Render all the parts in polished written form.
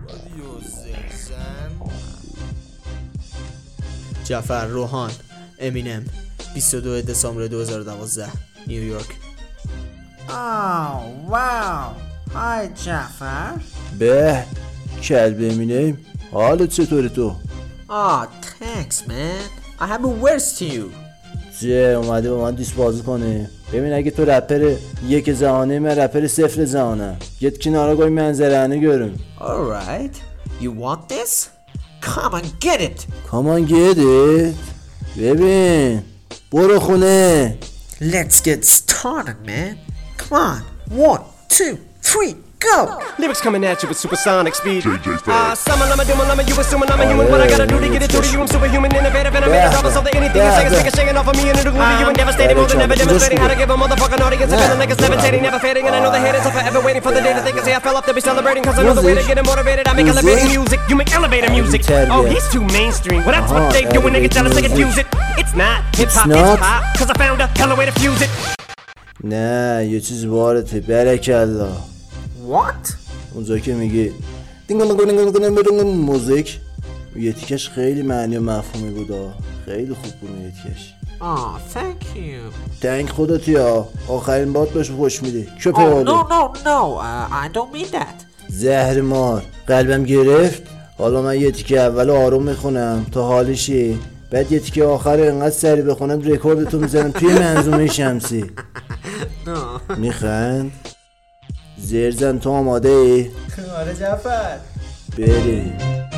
جعفر روحان، امینم، 22 دسامبر 2012 نیویورک. واو. های جعفر. به کلب امینم، حالت چطوره تو؟ thanks man. I have a words to you. اومده با من دیس بازی کنه. ببین اگه تو رپر یک زهانه، من رپر صفر زهانه. گت کنارا منظرانه görüm. Alright. You want this? Come on get it. Come on get it. ببین برو خونه. Let's get started man. Come on. 1, 2, 3, go. Lyrics coming at you with supersonic speed. Summon, I'm a doom, I'm a you assuming I'm a human. What I gotta do to get it to you? I'm superhuman, innovative, and I make a double so that anything you say is like a shaking off of me and it'll glue to you and devastating more than ever demonstrating how to give a motherfucking audience a feeling like it's levitating, never fading. And I know the haters are forever waiting for the day that they can say I fell off to be celebrating. Cause I know the way to get it motivated. I make elevating music, you make elevator music. Oh, he's too mainstream. Well, that's what they do when they get jealous, they confuse it. It's not hip hop, it's pop. Cause I found a hella way to fuse it. نه یه چیز وارده برکلا. What? اونجا که میگی موزیک یه تیکش خیلی معنی و مفهومی بود. خیلی خوب بود یه تیکش. Thank you. تنک خودت یا آخرین بات باشه خوش میدی. کپه حاله. No, I don't mean that. زهر مار قلبم گرفت. حالا من یه تیکه اول آروم میخونم تا حالشی، بعد یه تیکه آخر انقدر سری بخونم رکوردتو میزنم توی منظومه شمسی. میخند؟ زرزن تو آماده ای؟ آره جعفر. بریم.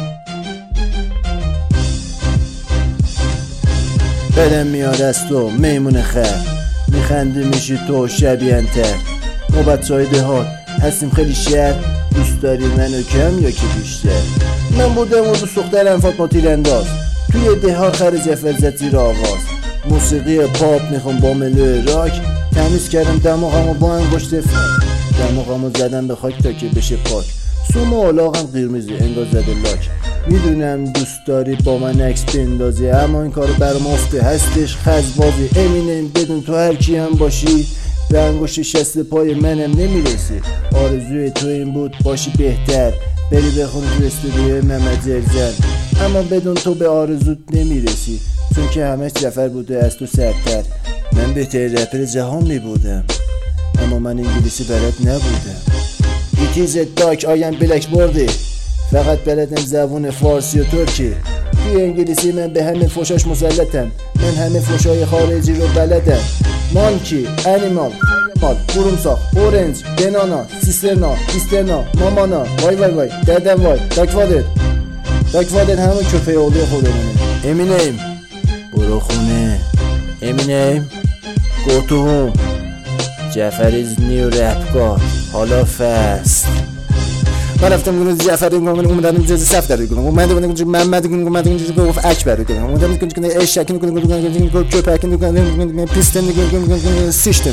بدم میاد از تو میمون خر، میخندی میشی تو شبیه‌تر. ما بچه‌های دهات هستیم خیلی شهر، دوست داری منو کم یا که بیشتر؟ من بودم و دوست دخترم فاطمه تیرانداز، توی دهات خرج فرزت زیر آواز. موسیقی پاپ میخوام با ملو راک، تمیز کردم دماغمو با انگشت فک، دماغمو زدم به خاک تا که بشه پاک. سوم و علاقم قرمزی انگار زده لاک. میدونم دوست داری با من عکس بندازی، اما این کارو برام افته هستش خزبازی. امینم بدون تو هر کی هم باشی، به انگشت شست پای منم نمیرسی. آرزوی تو این بود باشی بهتر، بری بخونی تو استودیوی محمد زرزن، اما بدون تو به آرزوت نمیرسی، چون که همش جعفر بوده از تو سرتر. من بهترین رپر جهان میبودم، اما من انگلیسی بلد نبودم. It is a dark I am blackboardی، فقط بلدم زبون فارسی و ترکی. توی انگلیسی من به همه فوشاش مسلطم، من همه فوشای خارجی رو بلدم. مانکی، انیمال، مال، قورمساق، اورنج، بنانا، سیسترنا، بیسترنا، مامانا، وای ددم وای، داکوادر همون کپه اولی خودمونه. امینیم برو خونه. امینیم go to home. جعفر is new rap god. حالا فست من رفتم گفتم جعفر اومدم جز صف در گفتم اومدم محمد گفت اکبر اومدم گفتم اشک گفتم چوپک گفتم پیستن سیستن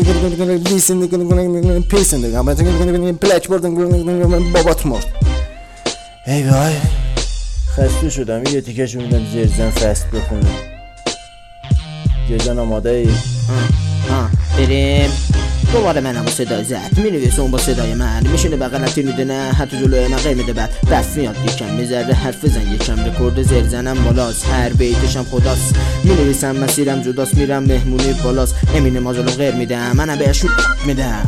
لیسن پیستن گفتم بلک بورد گفتم بابات مرد. ای وای خسته شدم. یه تیکش میدم زرزن فست بخونم. زرزن آماده ای؟ بریم. دوباره منم با صدای زد مینویسه اون با صدای من، میشینه بغلتی میدونه حتی جلوی من قیمده بعد دست میاد یکم میذاره حرف زن یکم رکورد زرزنم بالاست، هر بیتشم خداست. مینویسم مسیرم جداست میرم مهمونی بالاست، امین مازلو غیر میدم منم بهشون میدم.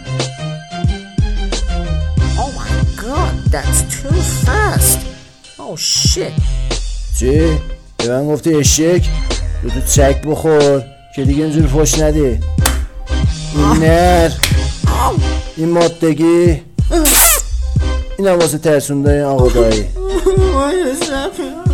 Oh my god that's too fast. Oh shit. چی؟ به من گفتی اشک؟ تو چک بخور که دیگه اینجور فوش نده. این نر، این مادگی، این هم واسه ترسونده آقا دایی.